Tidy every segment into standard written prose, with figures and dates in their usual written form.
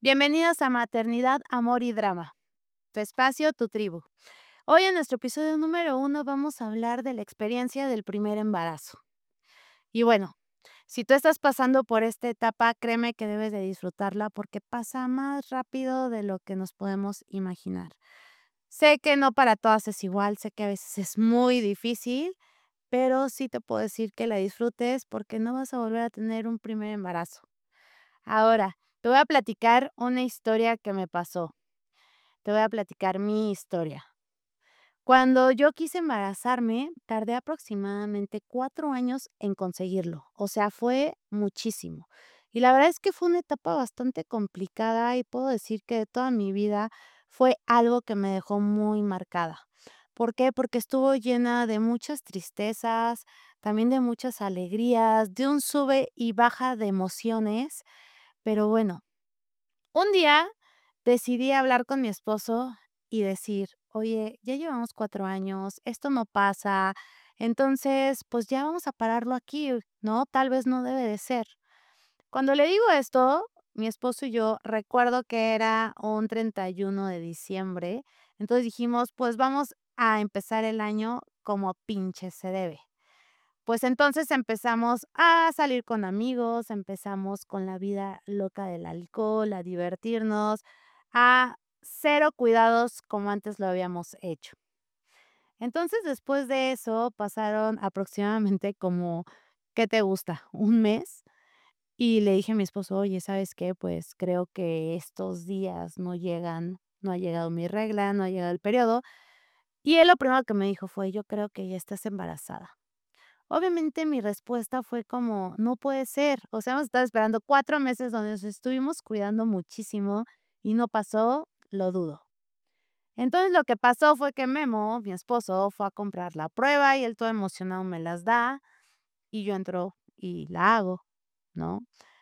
Bienvenidos a Maternidad, Amor y Drama, tu espacio, tu tribu. Hoy en nuestro episodio número 1 vamos a hablar de la experiencia del primer embarazo. Y bueno, si tú estás pasando por esta etapa, créeme que debes de disfrutarla porque pasa más rápido de lo que nos podemos imaginar. Sé que no para todas es igual, sé que a veces es muy difícil, pero sí te puedo decir que la disfrutes porque no vas a volver a tener un primer embarazo. Ahora, te voy a platicar una historia que me pasó. Te voy a platicar mi historia. Cuando yo quise embarazarme, tardé aproximadamente 4 años en conseguirlo, o sea, fue muchísimo. Y la verdad es que fue una etapa bastante complicada y puedo decir que de toda mi vida fue algo que me dejó muy marcada. ¿Por qué? Porque estuvo llena de muchas tristezas, también de muchas alegrías, de un sube y baja de emociones, pero bueno, un día decidí hablar con mi esposo y decir: "Oye, ya llevamos 4 años, esto no pasa, entonces, pues, ya vamos a pararlo aquí, ¿no? Tal vez no debe de ser". Cuando le digo esto, mi esposo y yo recuerdo que era un 31 de diciembre, entonces dijimos: "Pues, vamos a empezar el año como pinche se debe". Pues entonces empezamos a salir con amigos, empezamos con la vida loca del alcohol, a divertirnos, a cero cuidados como antes lo habíamos hecho. Entonces, después de eso, pasaron aproximadamente como, ¿qué te gusta? Un mes, y le dije a mi esposo: "Oye, ¿sabes qué? Pues creo que estos días no llegan, no ha llegado mi regla, no ha llegado el periodo". Y él lo primero que me dijo fue: "Yo creo que ya estás embarazada". Obviamente, mi respuesta fue como: "No puede ser". O sea, hemos estado esperando 4 meses donde nos estuvimos cuidando muchísimo y no pasó, lo dudo. Entonces, lo que pasó fue que Memo, mi esposo, fue a comprar la prueba y él todo emocionado me las da, y yo entro y la hago, ¿no?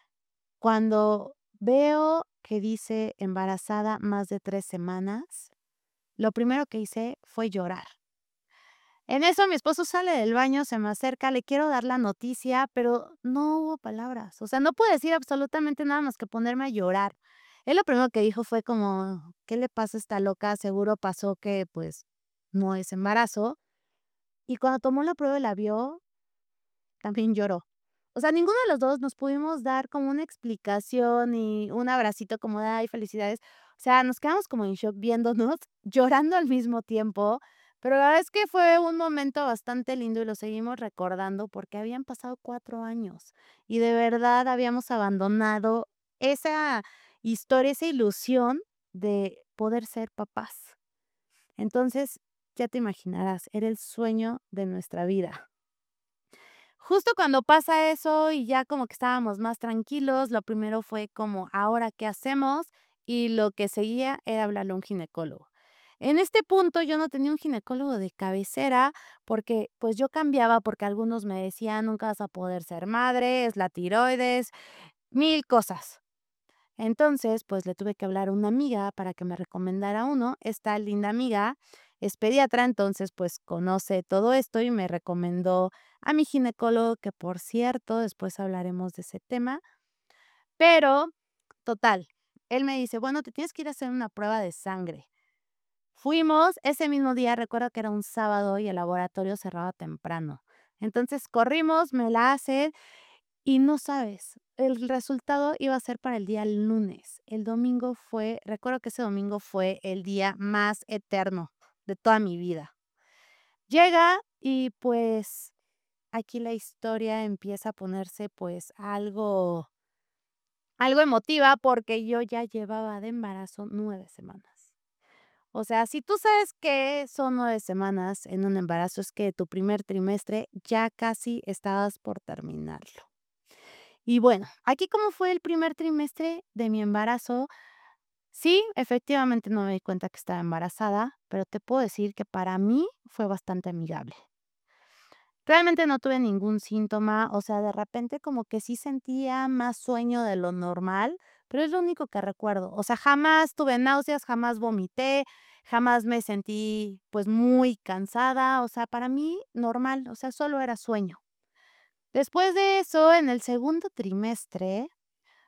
Cuando veo que dice embarazada más de 3 semanas, lo primero que hice fue llorar. En eso mi esposo sale del baño, se me acerca, le quiero dar la noticia, pero no hubo palabras. O sea, no pude decir absolutamente nada más que ponerme a llorar. Él lo primero que dijo fue como: "¿Qué le pasa a esta loca? Seguro pasó que, pues, no es embarazo". Y cuando tomó la prueba y la vio, también lloró. O sea, ninguno de los 2 nos pudimos dar como una explicación y un abracito como de: "Ay, felicidades". O sea, nos quedamos como en shock viéndonos, llorando al mismo tiempo, pero la verdad es que fue un momento bastante lindo y lo seguimos recordando porque habían pasado 4 años y de verdad habíamos abandonado esa historia, esa ilusión de poder ser papás. Entonces, ya te imaginarás, era el sueño de nuestra vida. Justo cuando pasa eso y ya como que estábamos más tranquilos, lo primero fue como, ¿ahora qué hacemos? Y lo que seguía era hablarle a un ginecólogo. En este punto yo no tenía un ginecólogo de cabecera porque pues yo cambiaba porque algunos me decían nunca vas a poder ser madre, es la tiroides, mil cosas. Entonces, pues, le tuve que hablar a una amiga para que me recomendara uno. Esta linda amiga es pediatra, entonces, pues, conoce todo esto y me recomendó a mi ginecólogo, que, por cierto, después hablaremos de ese tema. Pero, total, él me dice: "Bueno, te tienes que ir a hacer una prueba de sangre". Fuimos, ese mismo día, recuerdo que era un sábado y el laboratorio cerraba temprano. Entonces, corrimos, me la hacen y no sabes, el resultado iba a ser para el día lunes. El domingo fue recuerdo que ese domingo fue el día más eterno de toda mi vida. Llega y, pues, aquí la historia empieza a ponerse, pues, algo emotiva, porque yo ya llevaba de embarazo 9 semanas. O sea, si tú sabes que son 9 semanas en un embarazo, es que tu primer trimestre ya casi estabas por terminarlo. Y bueno, aquí, ¿cómo fue el primer trimestre de mi embarazo? Sí, efectivamente no me di cuenta que estaba embarazada, pero te puedo decir que para mí fue bastante amigable. Realmente no tuve ningún síntoma, o sea, de repente como que sí sentía más sueño de lo normal, pero es lo único que recuerdo. O sea, jamás tuve náuseas, jamás vomité, jamás me sentí, pues, muy cansada, o sea, para mí normal, o sea, solo era sueño. Después de eso, en el segundo trimestre,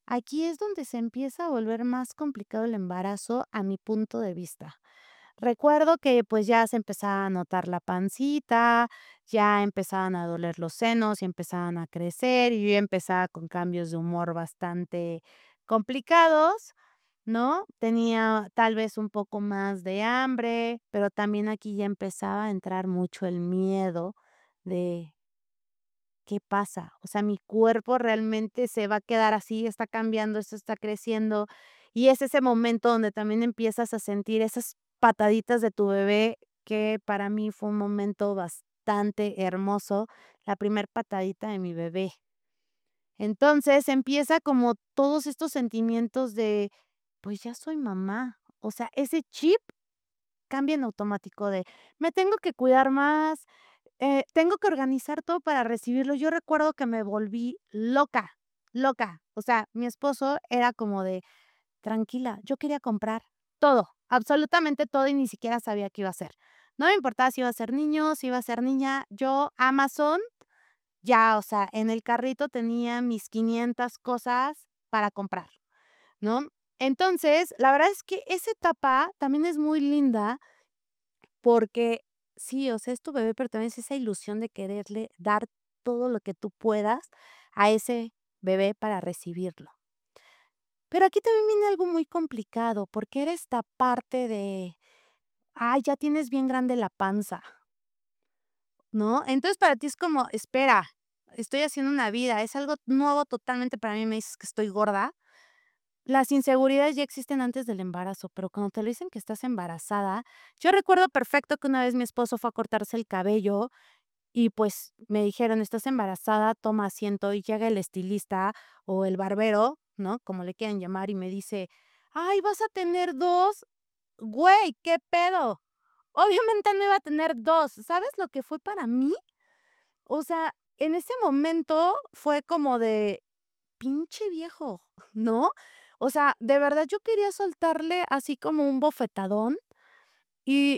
Aquí es donde se empieza a volver más complicado el embarazo a mi punto de vista. Recuerdo que, pues, ya se empezaba a notar la pancita, ya empezaban a doler los senos y empezaban a crecer, y yo ya empezaba con cambios de humor bastante complicados, ¿no? Tenía tal vez un poco más de hambre, pero también aquí ya empezaba a entrar mucho el miedo de ¿qué pasa? O sea, mi cuerpo realmente se va a quedar así, está cambiando, esto está creciendo, y es ese momento donde también empiezas a sentir esas pataditas de tu bebé, que para mí fue un momento bastante hermoso, la primer patadita de mi bebé. Entonces, empieza como todos estos sentimientos de, pues ya soy mamá. O sea, ese chip cambia en automático de, me tengo que cuidar más, tengo que organizar todo para recibirlo. Yo recuerdo que me volví loca, loca. O sea, mi esposo era como de: "Tranquila", yo quería comprar todo, absolutamente todo, y ni siquiera sabía qué iba a hacer. No me importaba si iba a ser niño, si iba a ser niña. Yo, Amazon, ya, o sea, en el carrito tenía mis 500 cosas para comprar, ¿no? Entonces, la verdad es que esa etapa también es muy linda porque sí, o sea, es tu bebé, pero también es esa ilusión de quererle dar todo lo que tú puedas a ese bebé para recibirlo. Pero aquí también viene algo muy complicado, porque era esta parte de, ay, ya tienes bien grande la panza, ¿no? Entonces para ti es como, espera, estoy haciendo una vida, es algo nuevo totalmente para mí, me dices que estoy gorda. Las inseguridades ya existen antes del embarazo, pero cuando te lo dicen que estás embarazada, yo recuerdo perfecto que una vez mi esposo fue a cortarse el cabello. Y, pues, me dijeron: "Estás embarazada, toma asiento", y llega el estilista o el barbero, ¿no?, como le quieran llamar, y me dice: "Ay, ¿vas a tener 2 Güey, ¿qué pedo? Obviamente no iba a tener 2. ¿Sabes lo que fue para mí? O sea, en ese momento fue como de: "Pinche viejo", ¿no? O sea, de verdad yo quería soltarle así como un bofetadón, y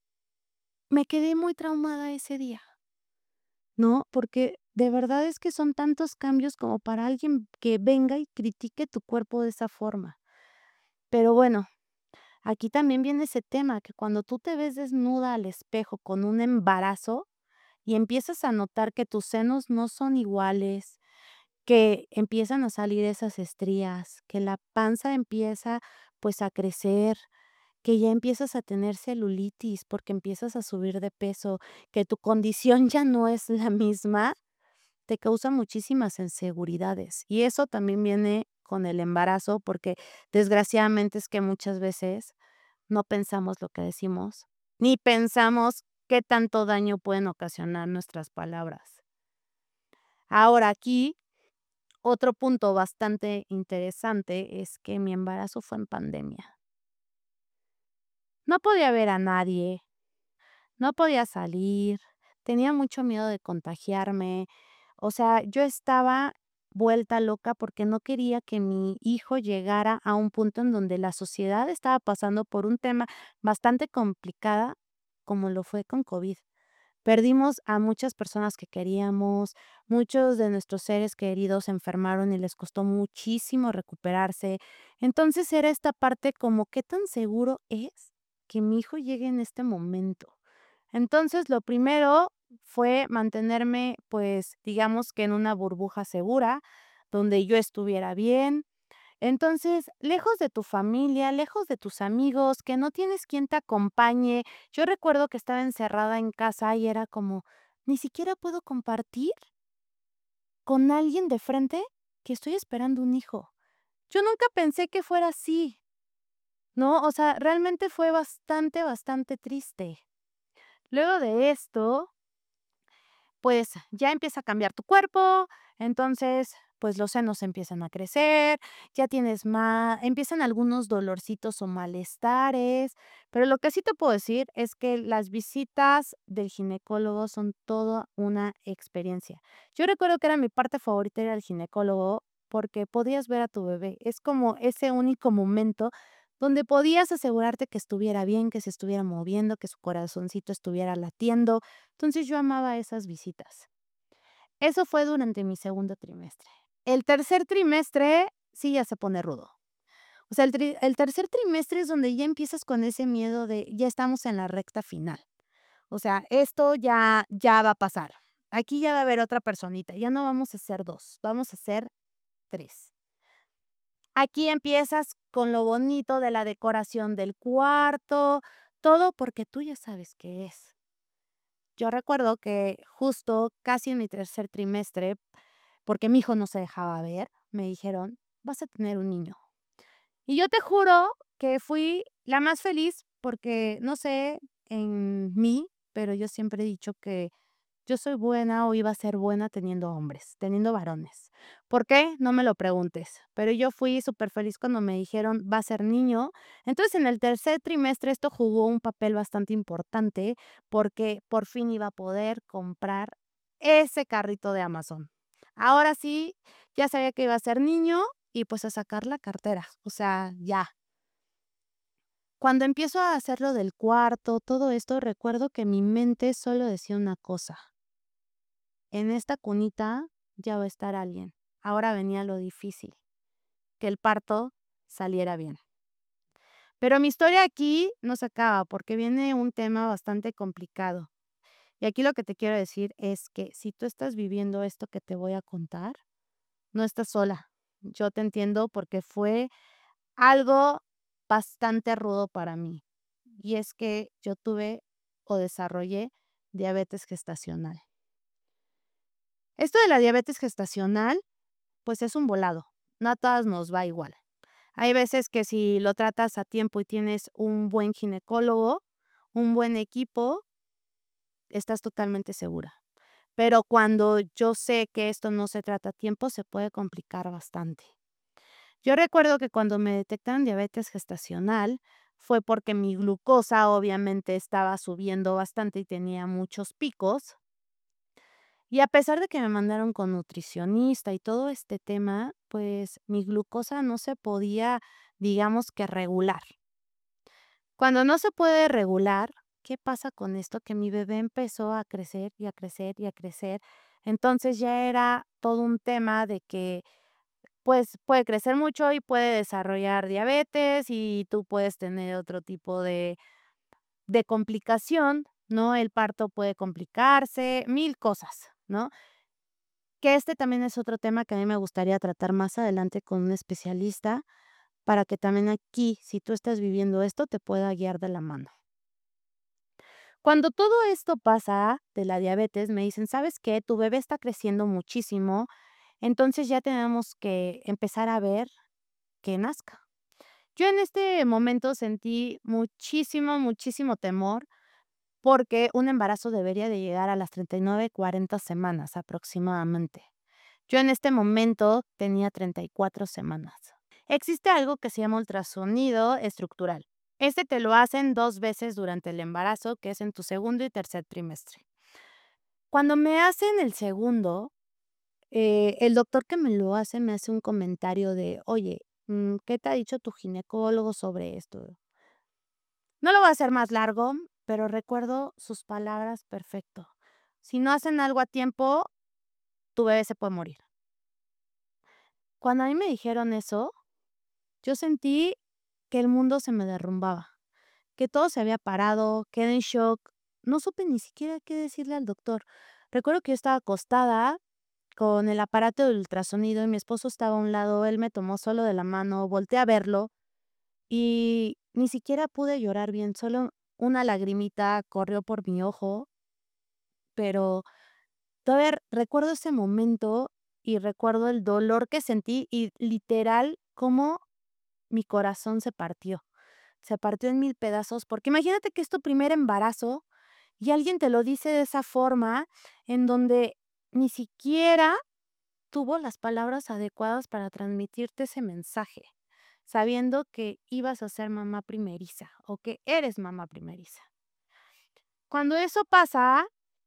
me quedé muy traumada ese día. ¿No? Porque de verdad es que son tantos cambios como para alguien que venga y critique tu cuerpo de esa forma. Pero bueno, aquí también viene ese tema, que cuando tú te ves desnuda al espejo con un embarazo y empiezas a notar que tus senos no son iguales, que empiezan a salir esas estrías, que la panza empieza pues a crecer, que ya empiezas a tener celulitis porque empiezas a subir de peso, que tu condición ya no es la misma, te causa muchísimas inseguridades. Y eso también viene con el embarazo, porque desgraciadamente es que muchas veces no pensamos lo que decimos, ni pensamos qué tanto daño pueden ocasionar nuestras palabras. Ahora aquí, otro punto bastante interesante es que mi embarazo fue en pandemia. No podía ver a nadie, no podía salir, tenía mucho miedo de contagiarme. O sea, yo estaba vuelta loca porque no quería que mi hijo llegara a un punto en donde la sociedad estaba pasando por un tema bastante complicada, como lo fue con COVID. Perdimos a muchas personas que queríamos, muchos de nuestros seres queridos se enfermaron y les costó muchísimo recuperarse. Entonces era esta parte como, ¿qué tan seguro es que mi hijo llegue en este momento? Entonces, lo primero fue mantenerme, pues, digamos que en una burbuja segura, donde yo estuviera bien. Entonces, lejos de tu familia, lejos de tus amigos, que no tienes quien te acompañe. Yo recuerdo que estaba encerrada en casa y era como, ni siquiera puedo compartir con alguien de frente que estoy esperando un hijo. Yo nunca pensé que fuera así, ¿no? O sea, realmente fue bastante, bastante triste. Luego de esto, pues ya empieza a cambiar tu cuerpo, entonces, pues los senos empiezan a crecer, ya tienes más, empiezan algunos dolorcitos o malestares, pero lo que sí te puedo decir es que las visitas del ginecólogo son toda una experiencia. Yo recuerdo que era mi parte favorita ir al ginecólogo porque podías ver a tu bebé. Es como ese único momento donde podías asegurarte que estuviera bien, que se estuviera moviendo, que su corazoncito estuviera latiendo. Entonces, yo amaba esas visitas. Eso fue durante mi segundo trimestre. El tercer trimestre sí ya se pone rudo. O sea, el tercer trimestre es donde ya empiezas con ese miedo de ya estamos en la recta final. O sea, esto ya va a pasar. Aquí ya va a haber otra personita, ya no vamos a ser 2, vamos a ser 3. Aquí empiezas con lo bonito de la decoración del cuarto, todo porque tú ya sabes qué es. Yo recuerdo que justo casi en mi tercer trimestre, porque mi hijo no se dejaba ver, me dijeron: "Vas a tener un niño". Y yo te juro que fui la más feliz porque, no sé, en mí, pero yo siempre he dicho que yo soy buena o iba a ser buena teniendo hombres, teniendo varones. ¿Por qué? No me lo preguntes, pero yo fui súper feliz cuando me dijeron: "Va a ser niño". Entonces, en el tercer trimestre esto jugó un papel bastante importante, porque por fin iba a poder comprar ese carrito de Amazon. Ahora sí, ya sabía que iba a ser niño y, pues, a sacar la cartera, o sea, ya. Cuando empiezo a hacer lo del cuarto, todo esto, recuerdo que mi mente solo decía una cosa: en esta cunita ya va a estar alguien. Ahora venía lo difícil, que el parto saliera bien. Pero mi historia aquí no se acaba porque viene un tema bastante complicado. Y aquí lo que te quiero decir es que si tú estás viviendo esto que te voy a contar, no estás sola. Yo te entiendo porque fue algo bastante rudo para mí. Y es que yo tuve o desarrollé diabetes gestacional. Esto de la diabetes gestacional pues es un volado, no a todas nos va igual. Hay veces que si lo tratas a tiempo y tienes un buen ginecólogo, un buen equipo, estás totalmente segura. Pero cuando yo sé que esto no se trata a tiempo, se puede complicar bastante. Yo recuerdo que cuando me detectaron diabetes gestacional fue porque mi glucosa obviamente estaba subiendo bastante y tenía muchos picos. Y a pesar de que me mandaron con nutricionista y todo este tema, pues mi glucosa no se podía, digamos que regular. Cuando no se puede regular, ¿qué pasa con esto? Que mi bebé empezó a crecer y a crecer y a crecer. Entonces ya era todo un tema de que pues puede crecer mucho y puede desarrollar diabetes y tú puedes tener otro tipo de complicación, ¿no? El parto puede complicarse, mil cosas, ¿no? Que este también es otro tema que a mí me gustaría tratar más adelante con un especialista, para que también aquí, si tú estás viviendo esto, te pueda guiar de la mano. Cuando todo esto pasa de la diabetes, me dicen: "¿Sabes qué? Tu bebé está creciendo muchísimo, entonces ya tenemos que empezar a ver que nazca". Yo en este momento sentí muchísimo, muchísimo temor, porque un embarazo debería de llegar a las 39, 40 semanas aproximadamente. Yo en este momento tenía 34 semanas. Existe algo que se llama ultrasonido estructural. Este te lo hacen 2 veces durante el embarazo, que es en tu segundo y tercer trimestre. Cuando me hacen el segundo, el doctor que me lo hace me hace un comentario de: "Oye, ¿qué te ha dicho tu ginecólogo sobre esto?". No lo voy a hacer más largo, pero recuerdo sus palabras perfecto: "Si no hacen algo a tiempo, tu bebé se puede morir". Cuando a mí me dijeron eso, yo sentí que el mundo se me derrumbaba, que todo se había parado, quedé en shock, no supe ni siquiera qué decirle al doctor. Recuerdo que yo estaba acostada con el aparato de ultrasonido y mi esposo estaba a un lado, él me tomó solo de la mano, volteé a verlo y ni siquiera pude llorar bien, solo una lagrimita corrió por mi ojo, pero todavía recuerdo ese momento y recuerdo el dolor que sentí y literal cómo mi corazón se partió en mil pedazos, porque imagínate que es tu primer embarazo y alguien te lo dice de esa forma, en donde ni siquiera tuvo las palabras adecuadas para transmitirte ese mensaje, sabiendo que ibas a ser mamá primeriza o que eres mamá primeriza. Cuando eso pasa,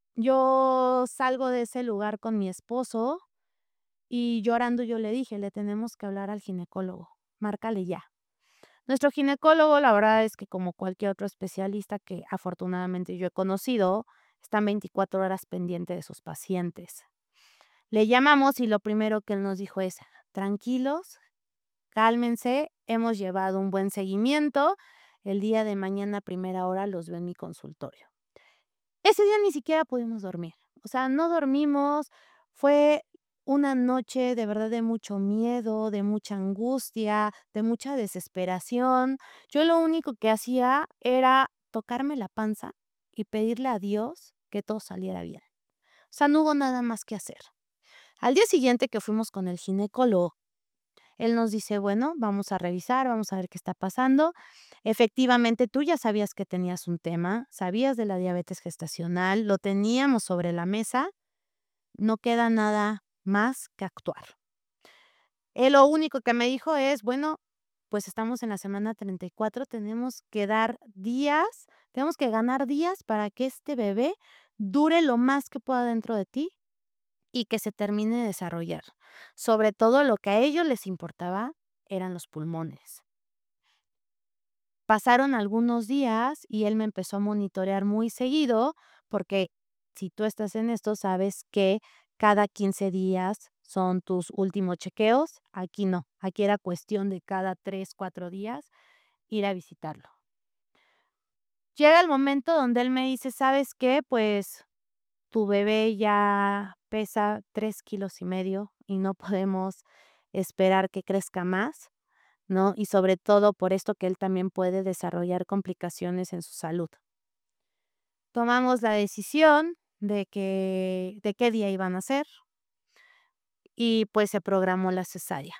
yo salgo de ese lugar con mi esposo y llorando yo le dije: "Le tenemos que hablar al ginecólogo, márcale ya". Nuestro ginecólogo, la verdad es que como cualquier otro especialista que afortunadamente yo he conocido, están 24 horas pendiente de sus pacientes. Le llamamos y lo primero que él nos dijo es: "Tranquilos, cálmense, hemos llevado un buen seguimiento, el día de mañana a primera hora los veo en mi consultorio. Ese día ni siquiera pudimos dormir, o sea, no dormimos, fue una noche de verdad de mucho miedo, de mucha angustia, de mucha desesperación. Yo lo único que hacía era tocarme la panza y pedirle a Dios que todo saliera bien. O sea, no hubo nada más que hacer. Al día siguiente que fuimos con el ginecólogo, él nos dice: "Bueno, vamos a revisar, vamos a ver qué está pasando". Efectivamente, tú ya sabías que tenías un tema, sabías de la diabetes gestacional, lo teníamos sobre la mesa, no queda nada más que actuar. Él lo único que me dijo es: "Bueno, pues estamos en la semana 34, tenemos que ganar días para que este bebé dure lo más que pueda dentro de ti y que se termine de desarrollar". Sobre todo lo que a ellos les importaba eran los pulmones. Pasaron algunos días y él me empezó a monitorear muy seguido, porque si tú estás en esto, sabes que cada 15 días son tus últimos chequeos. Aquí no, aquí era cuestión de cada 3, 4 días ir a visitarlo. Llega el momento donde él me dice: "¿Sabes qué? Pues tu bebé ya pesa 3,5 kilos y no podemos esperar que crezca más", ¿no? Y sobre todo por esto que él también puede desarrollar complicaciones en su salud. Tomamos la decisión de qué día iban a ser y, pues, se programó la cesárea.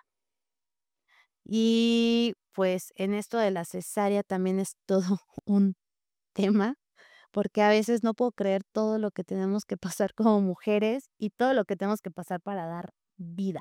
Y, pues, en esto de la cesárea también es todo un tema, porque a veces no puedo creer todo lo que tenemos que pasar como mujeres y todo lo que tenemos que pasar para dar vida.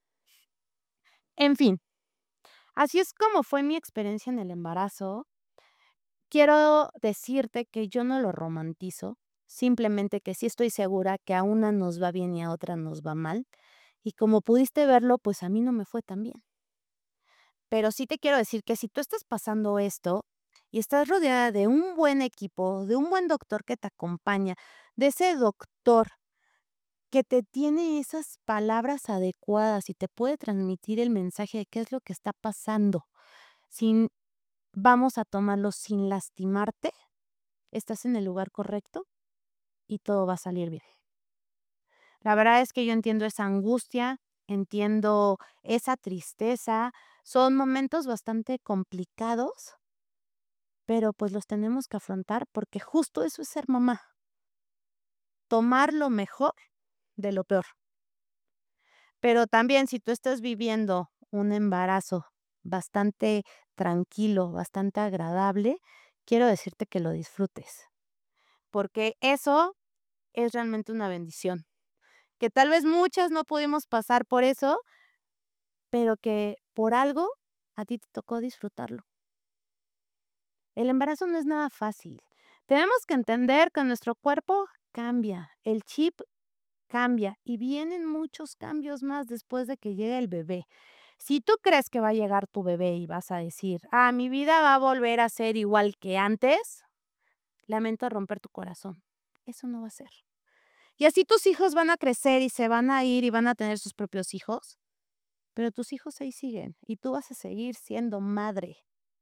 En fin, así es como fue mi experiencia en el embarazo. Quiero decirte que yo no lo romantizo, simplemente que sí estoy segura que a una nos va bien y a otra nos va mal. Y como pudiste verlo, pues a mí no me fue tan bien. Pero sí te quiero decir que si tú estás pasando esto y estás rodeada de un buen equipo, de un buen doctor que te acompaña, de ese doctor que te tiene esas palabras adecuadas y te puede transmitir el mensaje de qué es lo que está pasando, sin vamos a tomarlo sin lastimarte, estás en el lugar correcto y todo va a salir bien. La verdad es que yo entiendo esa angustia, entiendo esa tristeza, son momentos bastante complicados, pero pues los tenemos que afrontar porque justo eso es ser mamá, tomar lo mejor de lo peor. Pero también si tú estás viviendo un embarazo bastante tranquilo, bastante agradable, quiero decirte que lo disfrutes, porque eso es realmente una bendición. Que tal vez muchas no pudimos pasar por eso, pero que por algo a ti te tocó disfrutarlo. El embarazo no es nada fácil. Tenemos que entender que nuestro cuerpo cambia, el chip cambia y vienen muchos cambios más después de que llegue el bebé. Si tú crees que va a llegar tu bebé y vas a decir: "Ah, mi vida va a volver a ser igual que antes", lamento romper tu corazón. Eso no va a ser. Y así tus hijos van a crecer y se van a ir y van a tener sus propios hijos. Pero tus hijos ahí siguen y tú vas a seguir siendo madre.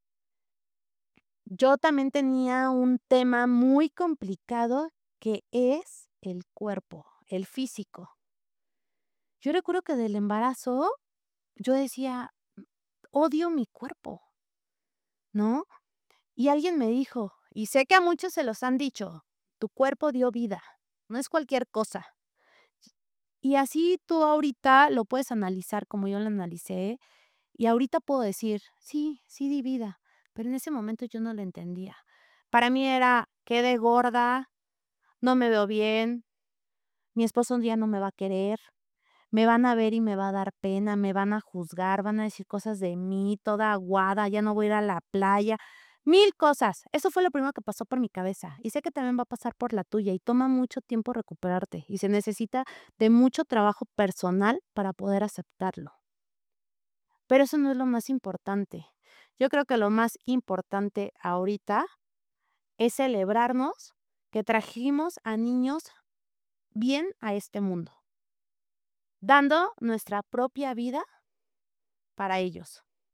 Yo también tenía un tema muy complicado que es el cuerpo, el físico. Yo recuerdo que del embarazo yo decía: "Odio mi cuerpo", ¿no? Y alguien me dijo, y sé que a muchos se los han dicho: "Tu cuerpo dio vida, no es cualquier cosa". Y así tú ahorita lo puedes analizar como yo lo analicé. Y ahorita puedo decir: "Sí, sí di vida", pero en ese momento yo no lo entendía. Para mí era: "Quedé gorda, no me veo bien, mi esposo un día no me va a querer, me van a ver y me va a dar pena, me van a juzgar, van a decir cosas de mí, toda aguada, ya no voy a ir a la playa", 1000 cosas. Eso fue lo primero que pasó por mi cabeza, y sé que también va a pasar por la tuya, y toma mucho tiempo recuperarte, y se necesita de mucho trabajo personal para poder aceptarlo. Pero eso no es lo más importante. Yo creo que lo más importante ahorita es celebrarnos que trajimos a niños bien a este mundo, dando nuestra propia vida para ellos.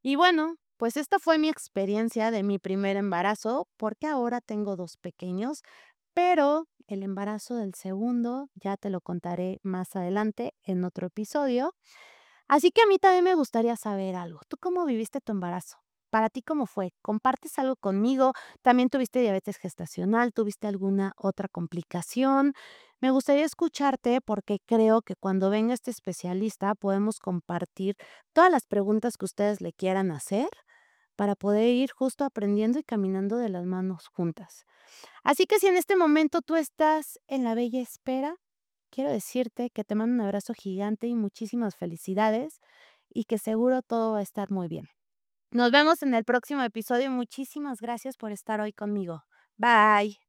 Y bueno, pues esta fue mi experiencia de mi primer embarazo, porque ahora tengo 2 pequeños, pero el embarazo del segundo ya te lo contaré más adelante en otro episodio. Así que a mí también me gustaría saber algo. ¿Tú cómo viviste tu embarazo? ¿Para ti cómo fue? ¿Compartes algo conmigo? ¿También tuviste diabetes gestacional? ¿Tuviste alguna otra complicación? Me gustaría escucharte porque creo que cuando venga este especialista podemos compartir todas las preguntas que ustedes le quieran hacer para poder ir justo aprendiendo y caminando de las manos juntas. Así que si en este momento tú estás en la bella espera, quiero decirte que te mando un abrazo gigante y muchísimas felicidades y que seguro todo va a estar muy bien. Nos vemos en el próximo episodio y muchísimas gracias por estar hoy conmigo. Bye.